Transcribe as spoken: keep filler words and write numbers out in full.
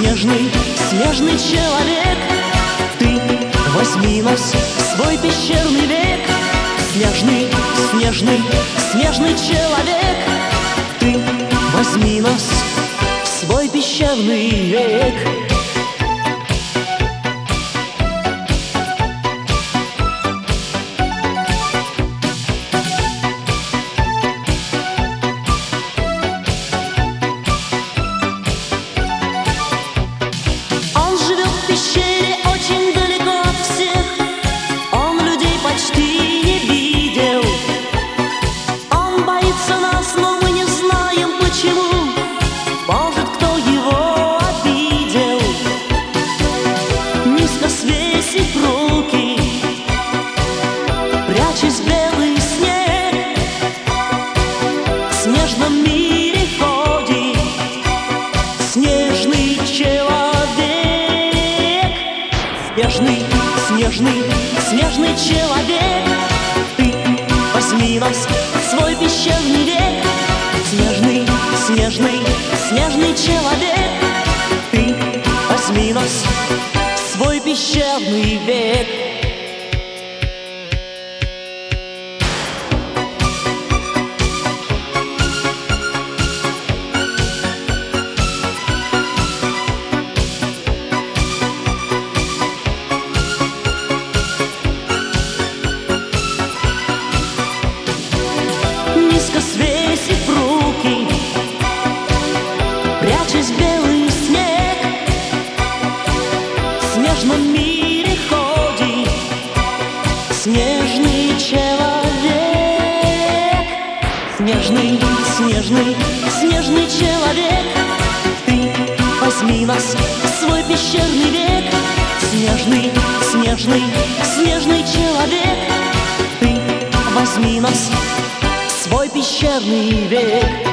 снежный, снежный человек, ты возьми нас в свой пещерный век. Снежный, снежный, снежный человек, ты возьми нас в свой пещерный век. Прячась в белый снег, в снежном мире ходит снежный человек. Снежный, снежный, снежный человек, ты возьми нас в свой пещерный век. Снежный, снежный, снежный человек, ты возьми нас в свой пещерный век. Низко свесив руки, прячась в белый снег, в снежном мире ходит снежный человек. Снежный, снежный, снежный человек, ты возьми нас в свой пещерный век. Снежный, снежный, снежный человек, ты возьми нас в свой пещерный век.